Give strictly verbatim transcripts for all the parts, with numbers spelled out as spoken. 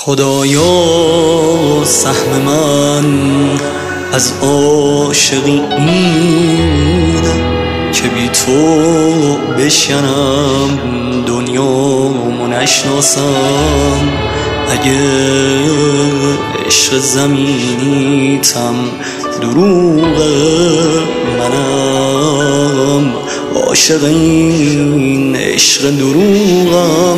خدایا سهم من از عاشقی اینه که بی تو بشکنم دنیامو نشناسم. اگه عشق زمینیتم دروغه، منم عاشق این عشق دروغم.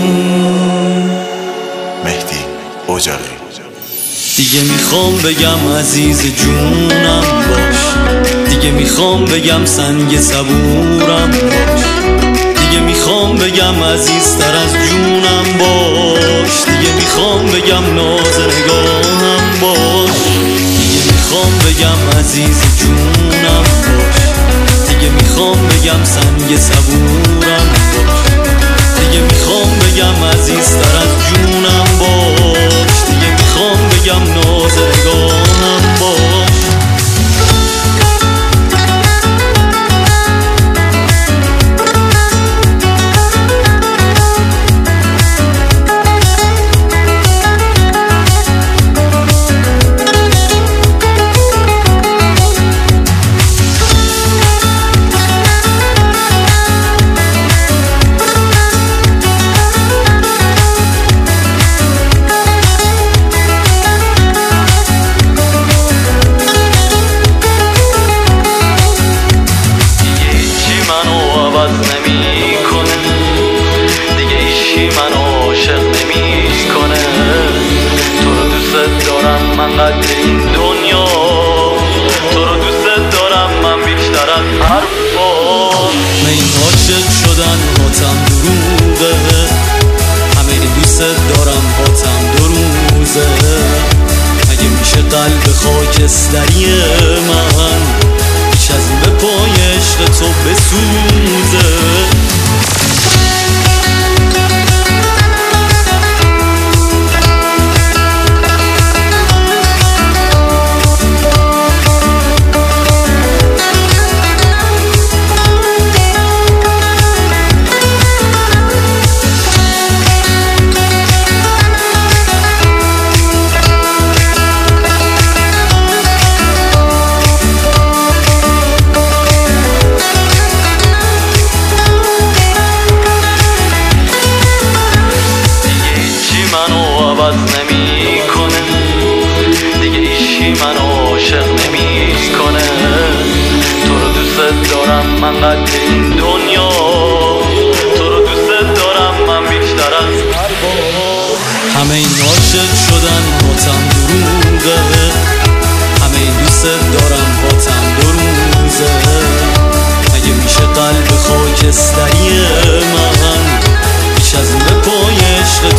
مهدی اجاقی. دیگه میخوام بگم عزیز جونم باش، دیگه میخوام بگم سنگ صبورم باش، دیگه میخوام بگم عزیزتر از جونم باش، دیگه میخوام بگم ناز نگاهم باش، دیگه میخوام بگم عزیز جونم باش، دیگه میخوام بگم سنگ صبورم باش، دیگه میخوام بگم عزیزتر از جونم باش، دیگه میخوام بگم ناز نگاهم باش. من قدر این دنیا تو رو دوست دارم، من بیشتر از حرفا. من این عاشق شدن باتم دروغه، همه این دوست دارم باتم دو روزه. اگه میشه قلب خاکستری من بیش از این به پای عشق تو بسوزه. نمی کنه دیگه ایشی من عاشق نمی کنه. تو رو دوست دارم من قدر این دنیا، تو رو دوست دارم من بیشتر از همه این عاشق شدن باتم دروغه، همه این دوست دارم باتم دو روزه. اگه میشه قلب خاکستری من بیش از این به پای عشق